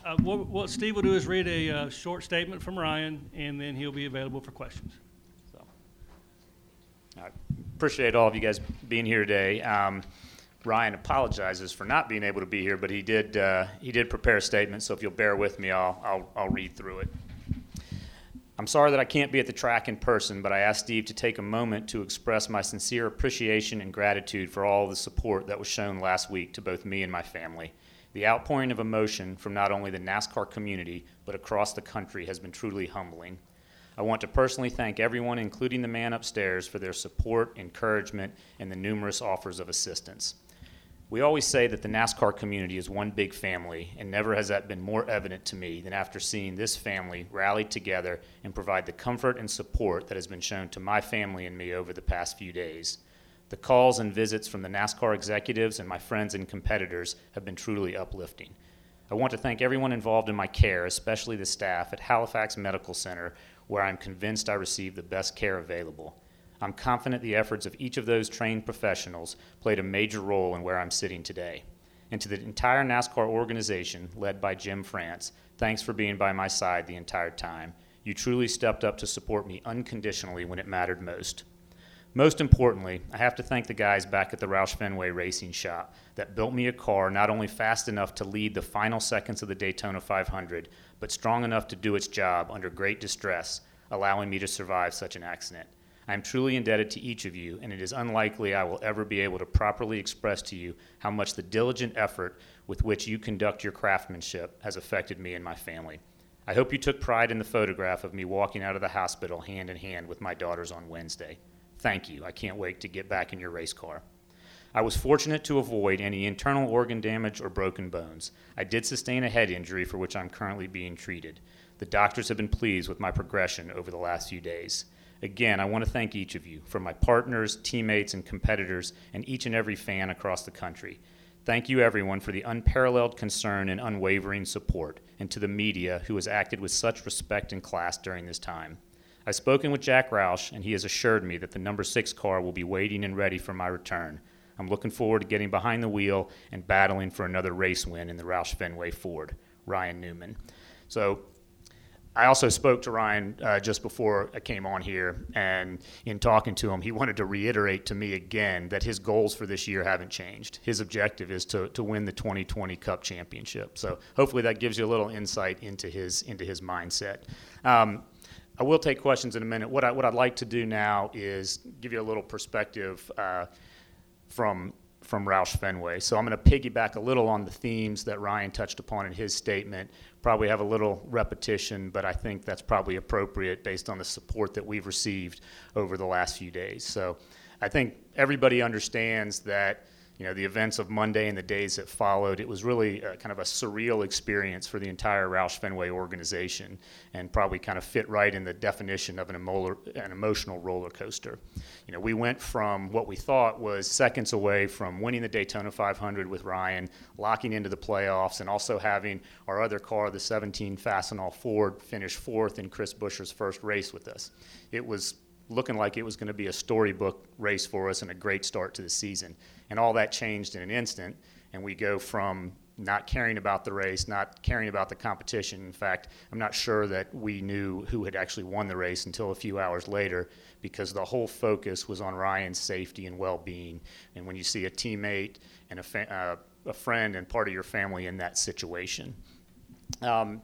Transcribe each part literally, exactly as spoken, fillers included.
Uh, what, what Steve will do is read a uh, short statement from Ryan, and then he'll be available for questions. So, I appreciate all of you guys being here today. Um, Ryan apologizes for not being able to be here, but he did uh, he did prepare a statement. So if you'll bear with me, I'll I'll, I'll read through it. I'm sorry that I can't be at the track in person, but I asked Steve to take a moment to express my sincere appreciation and gratitude for all the support that was shown last week to both me and my family. The outpouring of emotion from not only the NASCAR community, but across the country has been truly humbling. I want to personally thank everyone, including the man upstairs, for their support, encouragement, and the numerous offers of assistance. We always say that the NASCAR community is one big family, and never has that been more evident to me than after seeing this family rally together and provide the comfort and support that has been shown to my family and me over the past few days. The calls and visits from the NASCAR executives and my friends and competitors have been truly uplifting. I want to thank everyone involved in my care, especially the staff at Halifax Medical Center, where I'm convinced I received the best care available. I'm confident the efforts of each of those trained professionals played a major role in where I'm sitting today. And to the entire NASCAR organization, led by Jim France, thanks for being by my side the entire time. You truly stepped up to support me unconditionally when it mattered most. Most importantly, I have to thank the guys back at the Roush Fenway Racing Shop that built me a car not only fast enough to lead the final seconds of the Daytona five hundred, but strong enough to do its job under great distress, allowing me to survive such an accident. I am truly indebted to each of you, and it is unlikely I will ever be able to properly express to you how much the diligent effort with which you conduct your craftsmanship has affected me and my family. I hope you took pride in the photograph of me walking out of the hospital hand in hand with my daughters on Wednesday. Thank you. I can't wait to get back in your race car. I was fortunate to avoid any internal organ damage or broken bones. I did sustain a head injury for which I'm currently being treated. The doctors have been pleased with my progression over the last few days. Again, I want to thank each of you, from my partners, teammates, and competitors, and each and every fan across the country. Thank you, everyone, for the unparalleled concern and unwavering support, and to the media, who has acted with such respect and class during this time. I've spoken with Jack Roush, and he has assured me that the number six car will be waiting and ready for my return. I'm looking forward to getting behind the wheel and battling for another race win in the Roush Fenway Ford. Ryan Newman. So I also spoke to Ryan uh, just before I came on here, and in talking to him, he wanted to reiterate to me again that his goals for this year haven't changed. His objective is to to win the twenty twenty Cup Championship. So hopefully that gives you a little insight into his into his mindset. Um, I will take questions in a minute. What I what I'd like to do now is give you a little perspective uh, from from Roush Fenway. So I'm going to piggyback a little on the themes that Ryan touched upon in his statement. Probably have a little repetition, but I think that's probably appropriate based on the support that we've received over the last few days. So I think everybody understands that, you know, the events of Monday and the days that followed, it was really a, kind of a surreal experience for the entire Roush Fenway organization, and probably kind of fit right in the definition of an, emo- an emotional roller coaster. You know, we went from what we thought was seconds away from winning the Daytona five hundred with Ryan, locking into the playoffs, and also having our other car, the seventeen Fastenal Ford, finish fourth in Chris Buescher's first race with us. It was looking like it was going to be a storybook race for us and a great start to the season. And all that changed in an instant, and we go from not caring about the race, not caring about the competition. In fact, I'm not sure that we knew who had actually won the race until a few hours later, because the whole focus was on Ryan's safety and well-being. And when you see a teammate and a, fa- uh, a friend and part of your family in that situation. Um,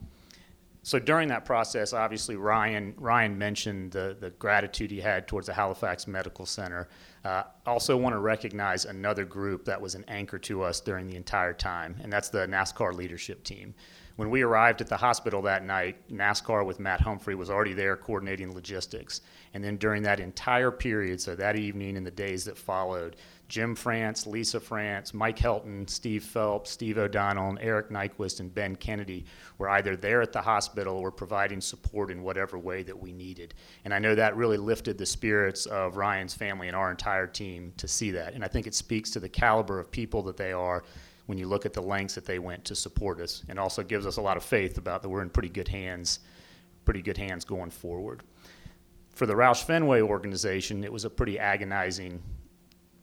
So during that process, obviously, Ryan Ryan mentioned the, the gratitude he had towards the Halifax Medical Center. Uh, also want to recognize another group that was an anchor to us during the entire time, and that's the NASCAR leadership team. When we arrived at the hospital that night, NASCAR with Matt Humphrey was already there coordinating logistics. And then during that entire period, so that evening and the days that followed, Jim France, Lisa France, Mike Helton, Steve Phelps, Steve O'Donnell, and Eric Nyquist and Ben Kennedy were either there at the hospital or providing support in whatever way that we needed. And I know that really lifted the spirits of Ryan's family and our entire team to see that. And I think it speaks to the caliber of people that they are when you look at the lengths that they went to support us, and also gives us a lot of faith about that we're in pretty good hands, pretty good hands going forward. For the Roush Fenway organization, it was a pretty agonizing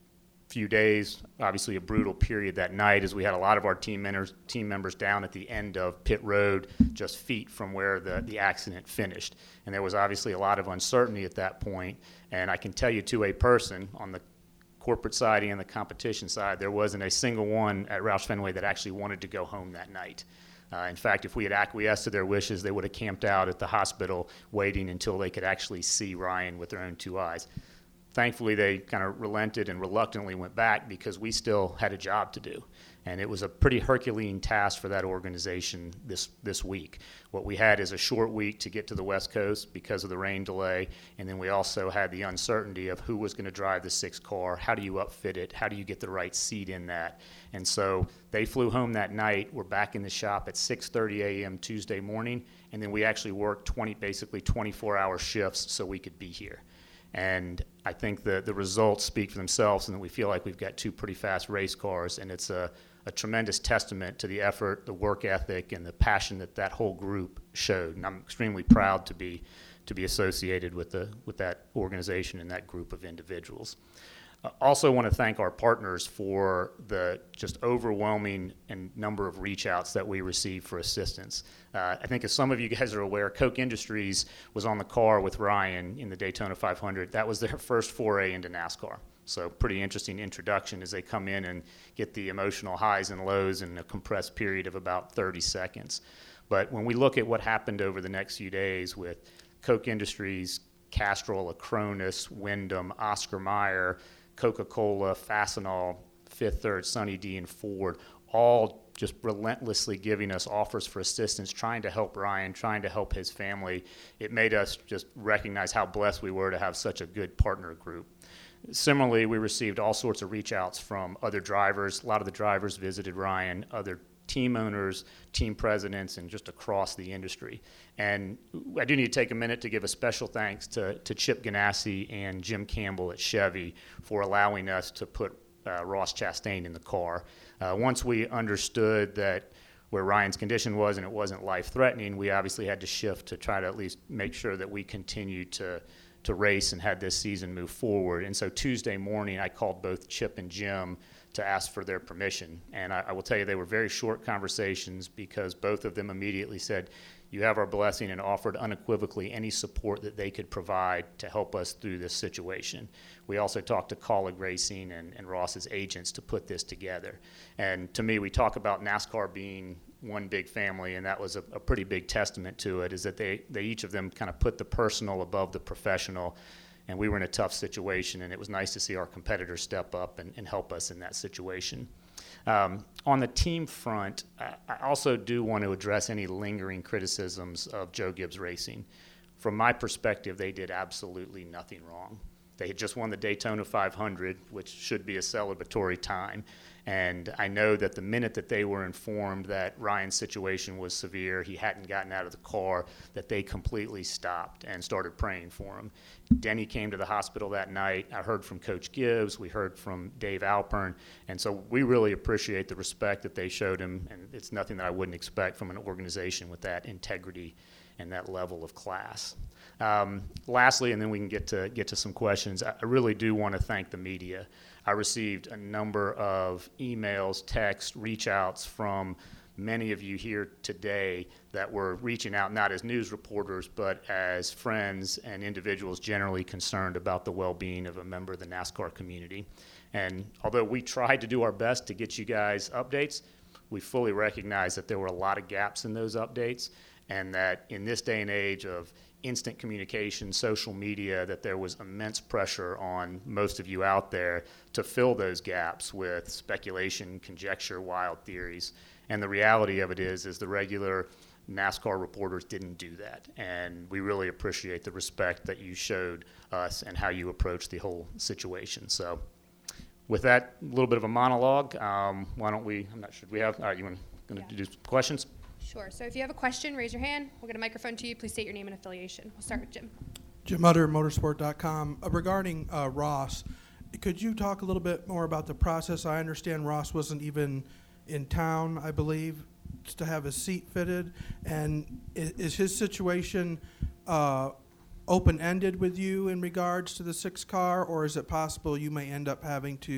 few days, obviously a brutal period that night, as we had a lot of our team members team members down at the end of pit road, just feet from where the, the accident finished. And there was obviously a lot of uncertainty at that point. And I can tell you, to a person on the corporate side and the competition side, there wasn't a single one at Roush Fenway that actually wanted to go home that night. Uh, in fact, if we had acquiesced to their wishes, they would have camped out at the hospital waiting until they could actually see Ryan with their own two eyes. Thankfully, they kind of relented and reluctantly went back because we still had a job to do. And it was a pretty Herculean task for that organization this, this week. What we had is a short week to get to the West Coast because of the rain delay, and then we also had the uncertainty of who was going to drive the sixth car, how do you upfit it, how do you get the right seat in that. And so they flew home that night. We're back in the shop at six thirty a.m. Tuesday morning, and then we actually worked twenty, basically twenty-four hour shifts so we could be here. And I think the, the results speak for themselves, and that we feel like we've got two pretty fast race cars, and it's a, a tremendous testament to the effort, the work ethic, and the passion that that whole group showed. And I'm extremely proud to be to be associated with the with that organization and that group of individuals. I also want to thank our partners for the just overwhelming and number of reach outs that we received for assistance. Uh, I think, as some of you guys are aware, Koch Industries was on the car with Ryan in the Daytona five hundred. That was their first foray into NASCAR. So pretty interesting introduction as they come in and get the emotional highs and lows in a compressed period of about thirty seconds. But when we look at what happened over the next few days with Koch Industries, Castrol, Acronis, Wyndham, Oscar Mayer, Coca-Cola, Fastenal, Fifth Third, Sunny D, and Ford, all just relentlessly giving us offers for assistance, trying to help Ryan, trying to help his family. It made us just recognize how blessed we were to have such a good partner group. Similarly, we received all sorts of reach outs from other drivers. A lot of the drivers visited Ryan, other team owners, team presidents, and just across the industry. And I do need to take a minute to give a special thanks to, to Chip Ganassi and Jim Campbell at Chevy for allowing us to put uh, Ross Chastain in the car. Uh, once we understood that where Ryan's condition was and it wasn't life-threatening, we obviously had to shift to try to at least make sure that we continued to to race and had this season move forward. And so Tuesday morning, I called both Chip and Jim to ask for their permission. And I, I will tell you, they were very short conversations because both of them immediately said, you have our blessing, and offered unequivocally any support that they could provide to help us through this situation. We also talked to Colleague Racing and, and Ross's agents to put this together. And to me, we talk about NASCAR being one big family, and that was a, a pretty big testament to it, is that they, they each of them kind of put the personal above the professional. And we were in a tough situation, and it was nice to see our competitors step up and, and help us in that situation. Um, on the team front, I, I also do want to address any lingering criticisms of Joe Gibbs Racing. From my perspective, they did absolutely nothing wrong. They had just won the Daytona five hundred, which should be a celebratory time. And I know that the minute that they were informed that Ryan's situation was severe, he hadn't gotten out of the car, that they completely stopped and started praying for him. Denny came to the hospital that night. I heard from Coach Gibbs. We heard from Dave Alpern. And so we really appreciate the respect that they showed him. And it's nothing that I wouldn't expect from an organization with that integrity and that level of class. Um, lastly, and then we can get to get to some questions, I really do want to thank the media. I received a number of emails, texts, reach outs from many of you here today that were reaching out not as news reporters, but as friends and individuals generally concerned about the well-being of a member of the NASCAR community. And although we tried to do our best to get you guys updates, we fully recognize that there were a lot of gaps in those updates, and that in this day and age of instant communication, social media, that there was immense pressure on most of you out there to fill those gaps with speculation, conjecture, wild theories. And the reality of it is, is the regular NASCAR reporters didn't do that. And we really appreciate the respect that you showed us and how you approached the whole situation. So with that little bit of a monologue, um, why don't we, I'm not sure, we have, all right, you want to yeah. do some questions? Sure. So if you have a question, raise your hand. We'll get a microphone to you. Please state your name and affiliation. We'll start with Jim. Jim Utter, motorsport dot com. Uh, regarding uh, Ross, could you talk a little bit more about the process? I understand Ross wasn't even in town, I believe, to have his seat fitted. And is, is his situation uh, open-ended with you in regards to the six car, or is it possible you may end up having to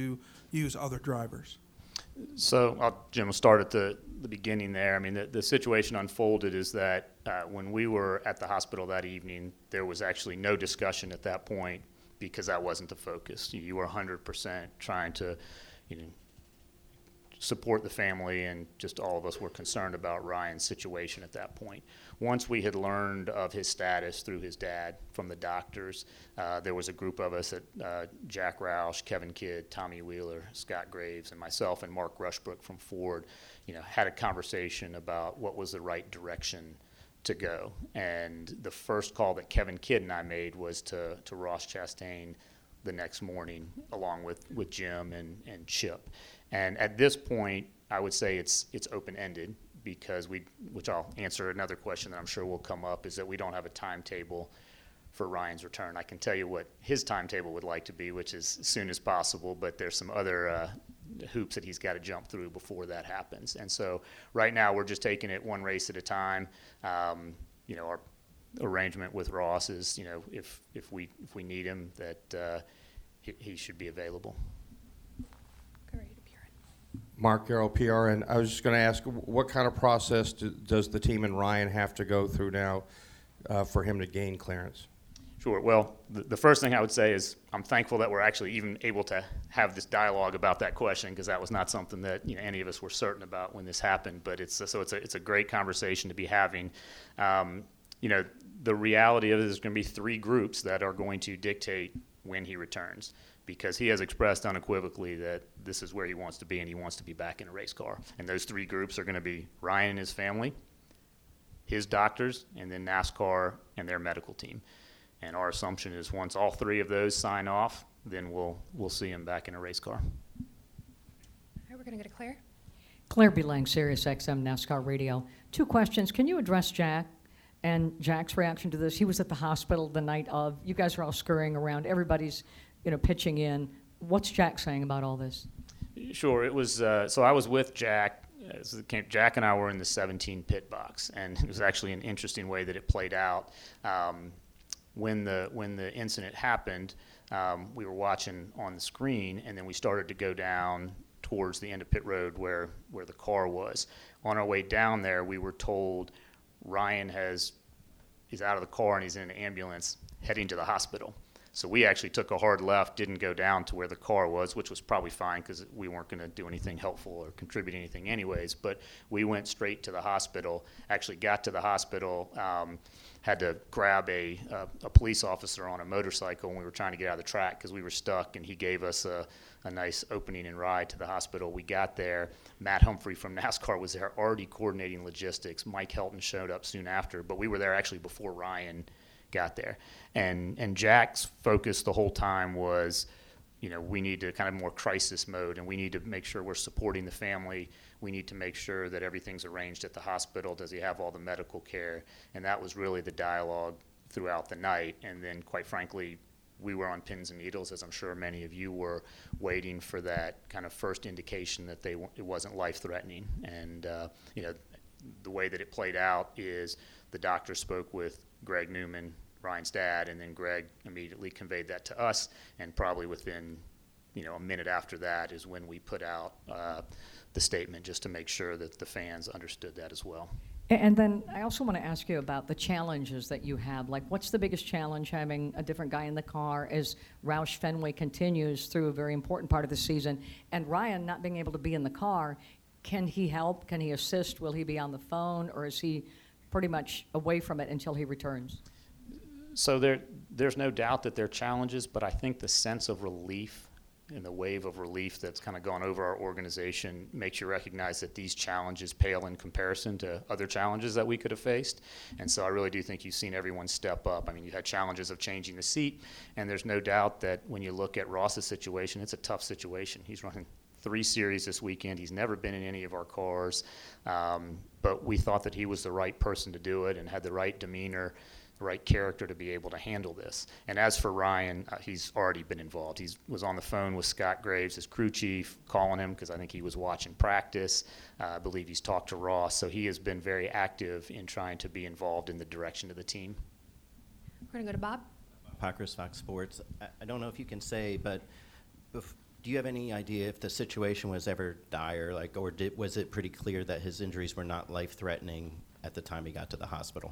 use other drivers? So, I'll, Jim, we'll start at the, the beginning there. I mean, the, the situation unfolded is that uh, when we were at the hospital that evening, there was actually no discussion at that point because that wasn't the focus. You were one hundred percent trying to, you know, support the family, and just all of us were concerned about Ryan's situation at that point. Once we had learned of his status through his dad from the doctors, uh, there was a group of us at uh, Jack Roush, Kevin Kidd, Tommy Wheeler, Scott Graves, and myself and Mark Rushbrook from Ford, you know, had a conversation about what was the right direction to go. And the first call that Kevin Kidd and I made was to, to Ross Chastain the next morning, along with, with Jim and, and Chip. And at this point, I would say it's it's open-ended because we, which I'll answer another question that I'm sure will come up, is that we don't have a timetable for Ryan's return. I can tell you what his timetable would like to be, which is as soon as possible, but there's some other uh, hoops that he's got to jump through before that happens. And so right now we're just taking it one race at a time. Um, you know, our arrangement with Ross is, you know, if if we if we need him, that uh, he, he should be available. Mark Garrow, P R N. I was just going to ask, what kind of process do, does the team and Ryan have to go through now uh, for him to gain clearance? Sure. Well, the, the first thing I would say is I'm thankful that we're actually even able to have this dialogue about that question, because that was not something that, you know, any of us were certain about when this happened. But it's so it's a it's a great conversation to be having. Um, you know, the reality of it is there's going to be three groups that are going to dictate when he returns, because he has expressed unequivocally that this is where he wants to be and he wants to be back in a race car. And those three groups are going to be Ryan and his family, his doctors, and then NASCAR and their medical team. And our assumption is once all three of those sign off, then we'll we'll see him back in a race car. All right, we're going to go to Claire. Claire B. Lang, Sirius X M NASCAR Radio. Two questions. Can you address Jack and Jack's reaction to this? He was at the hospital the night of. You guys are all scurrying around. Everybody's, you know, pitching in. What's Jack saying about all this? Sure. It was uh, so I was with Jack. As it came, Jack and I were in the seventeen pit box, and it was actually an interesting way that it played out. Um, when the when the incident happened, um, we were watching on the screen, and then we started to go down towards the end of pit road where where the car was. On our way down there, we were told Ryan has is out of the car and he's in an ambulance heading to the hospital. So we actually took a hard left, didn't go down to where the car was, which was probably fine because we weren't going to do anything helpful or contribute anything anyways. But we went straight to the hospital, actually got to the hospital, um, had to grab a, a, a police officer on a motorcycle when we were trying to get out of the track because we were stuck, and he gave us a, a nice opening and ride to the hospital. We got there. Matt Humphrey from NASCAR was there already coordinating logistics. Mike Helton showed up soon after, but we were there actually before Ryan got there. And and Jack's focus the whole time was, you know, we need to kind of more crisis mode, and we need to make sure we're supporting the family. We need to make sure that everything's arranged at the hospital. Does he have all the medical care? And that was really the dialogue throughout the night. And then, quite frankly, we were on pins and needles, as I'm sure many of you were, waiting for that kind of first indication that they it wasn't life-threatening. And, uh, you know, the way that it played out is the doctor spoke with Greg Newman, Ryan's dad, and then Greg immediately conveyed that to us, and probably within, you know, a minute after that is when we put out uh, the statement, just to make sure that the fans understood that as well. And then I also want to ask you about the challenges that you have. Like, what's the biggest challenge having a different guy in the car as Roush Fenway continues through a very important part of the season, and Ryan not being able to be in the car? Can he help? Can he assist? Will he be on the phone, or is he pretty much away from it until he returns? So there, there's no doubt that there are challenges, but I think the sense of relief and the wave of relief that's kind of gone over our organization makes you recognize that these challenges pale in comparison to other challenges that we could have faced. And so I really do think you've seen everyone step up. I mean, you had challenges of changing the seat, and there's no doubt that when you look at Ross's situation, it's a tough situation. He's running three series this weekend. He's never been in any of our cars, um, but we thought that he was the right person to do it and had the right demeanor, the right character to be able to handle this. And as for Ryan, uh, he's already been involved. He was on the phone with Scott Graves, his crew chief, calling him because I think he was watching practice. Uh, I believe he's talked to Ross, so he has been very active in trying to be involved in the direction of the team. We're going to go to Bob. Parkhurst, Fox Sports. I, I don't know if you can say, but bef- do you have any idea if the situation was ever dire, like, or did, was it pretty clear that his injuries were not life-threatening at the time he got to the hospital?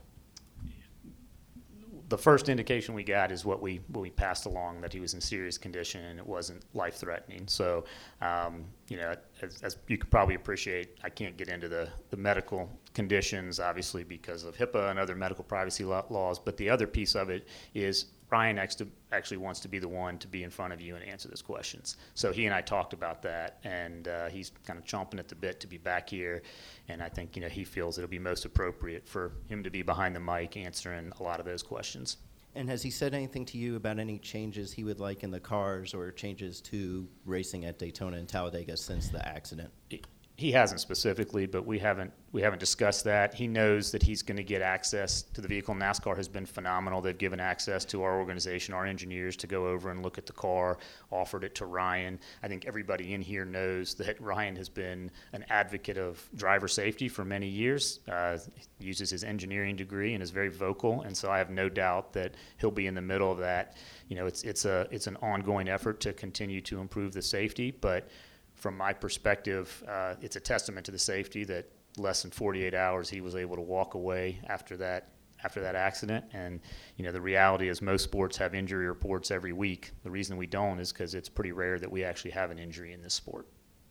The first indication we got is what we what we passed along, that he was in serious condition and it wasn't life-threatening. So, um, you know, as, as you can probably appreciate, I can't get into the, the medical conditions, obviously, because of HIPAA and other medical privacy law, laws. But the other piece of it is Ryan actually wants to be the one to be in front of you and answer those questions. So he and I talked about that, and uh, he's kind of chomping at the bit to be back here. And I think, you know, he feels it'll be most appropriate for him to be behind the mic answering a lot of those questions. And has he said anything to you about any changes he would like in the cars or changes to racing at Daytona and Talladega since the accident? He hasn't specifically, but we haven't we haven't discussed that. He knows that he's going to get access to the vehicle. NASCAR has been phenomenal. They've given access to our organization, our engineers, to go over and look at the car, offered it to Ryan. I think everybody in here knows that Ryan has been an advocate of driver safety for many years. Uh, he uses his engineering degree and is very vocal, and so I have no doubt that he'll be in the middle of that. You know, it's it's a it's an ongoing effort to continue to improve the safety, but from my perspective, uh, it's a testament to the safety that less than forty-eight hours he was able to walk away after that after that accident. And you know, the reality is most sports have injury reports every week. The reason we don't is because it's pretty rare that we actually have an injury in this sport.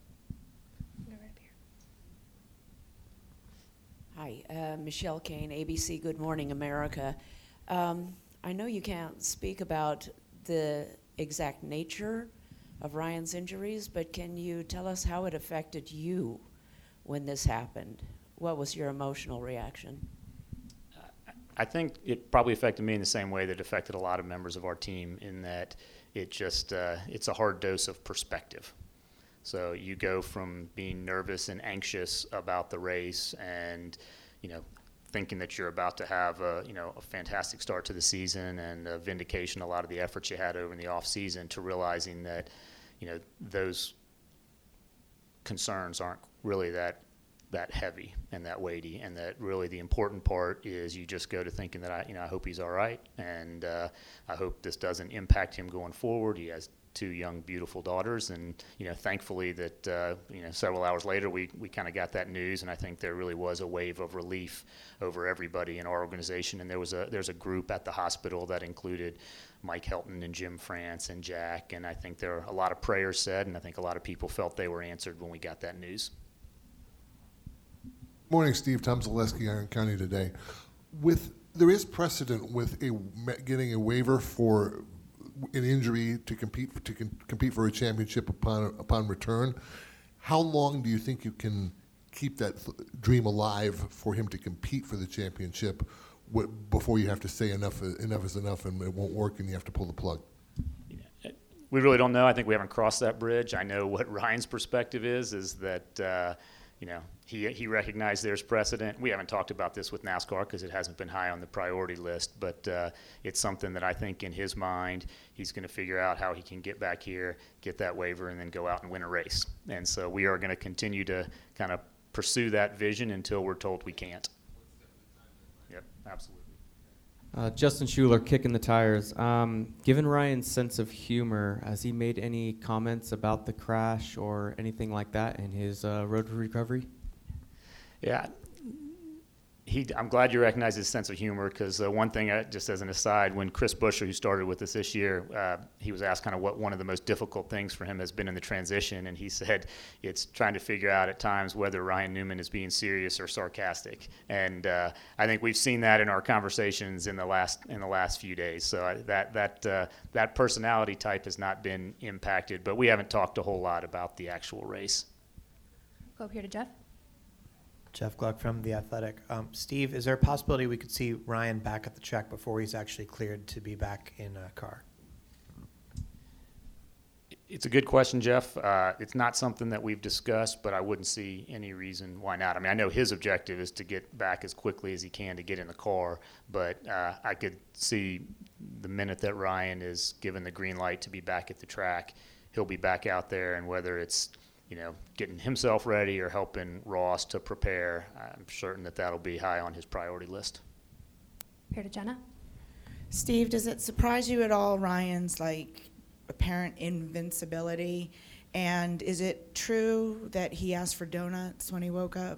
Hi, uh, Michelle Kane, A B C Good Morning America. Um, I know you can't speak about the exact nature of Ryan's injuries, but can you tell us how it affected you when this happened? What was your emotional reaction? I think it probably affected me in the same way that it affected a lot of members of our team, in that it just uh, it's a hard dose of perspective. So you go from being nervous and anxious about the race and, you know, thinking that you're about to have a, you know, a fantastic start to the season and a vindication a lot of the efforts you had over in the off season, to realizing that, you know, those concerns aren't really that that heavy and that weighty, and that really the important part is you just go to thinking that I, you know, I hope he's all right, and uh, I hope this doesn't impact him going forward. He has two young, beautiful daughters, and you know, thankfully that uh, you know, several hours later we we kind of got that news, and I think there really was a wave of relief over everybody in our organization. And there was a there's a group at the hospital that included Mike Helton and Jim France and Jack, and I think there are a lot of prayers said, and I think a lot of people felt they were answered when we got that news. Morning, Steve. Tom Zaleski, Iron County Today. With there is precedent with a getting a waiver for an injury to compete to con- compete for a championship upon upon return. How long do you think you can keep that th- dream alive for him to compete for the championship w- before you have to say enough enough is enough and it won't work and you have to pull the plug? We really don't know. I think we haven't crossed that bridge. I know what Ryan's perspective is, is that uh, you know, he he recognized there's precedent. We haven't talked about this with NASCAR because it hasn't been high on the priority list, but uh, it's something that I think in his mind he's going to figure out how he can get back here, get that waiver, and then go out and win a race. And so we are going to continue to kind of pursue that vision until we're told we can't. Yep, absolutely. Uh, Justin Schuler, Kicking the Tires. Um, given Ryan's sense of humor, has he made any comments about the crash or anything like that in his uh, road to recovery? Yeah, he. I'm glad you recognize his sense of humor, because uh, one thing, uh, just as an aside, when Chris Buescher, who started with us this year, uh, he was asked kind of what one of the most difficult things for him has been in the transition, and he said it's trying to figure out at times whether Ryan Newman is being serious or sarcastic. And uh, I think we've seen that in our conversations in the last in the last few days. So I, that that uh, that personality type has not been impacted, but we haven't talked a whole lot about the actual race. Go up here to Jeff. Jeff Gluck from The Athletic. Um, Steve, is there a possibility we could see Ryan back at the track before he's actually cleared to be back in a car? It's a good question, Jeff. Uh, it's not something that we've discussed, but I wouldn't see any reason why not. I mean, I know his objective is to get back as quickly as he can to get in the car, but uh, I could see the minute that Ryan is given the green light to be back at the track, he'll be back out there, and whether it's, you know, getting himself ready or helping Ross to prepare, I'm certain that that'll be high on his priority list. Here to Jenna. Steve, does it surprise you at all, Ryan's like apparent invincibility? And is it true that he asked for donuts when he woke up?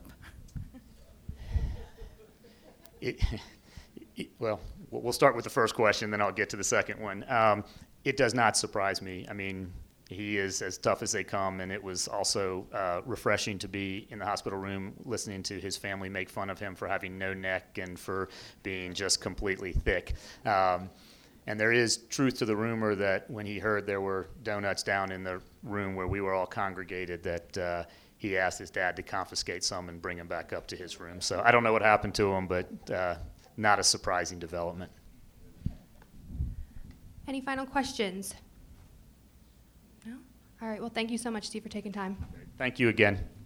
It, it, well, we'll start with the first question, then I'll get to the second one. Um, it does not surprise me. I mean, he is as tough as they come, and it was also uh, refreshing to be in the hospital room listening to his family make fun of him for having no neck and for being just completely thick. Um, and there is truth to the rumor that when he heard there were donuts down in the room where we were all congregated, that uh, he asked his dad to confiscate some and bring him back up to his room. So I don't know what happened to him, but uh, not a surprising development. Any final questions? No? All right. Well, thank you so much, Steve, for taking time. Thank you again.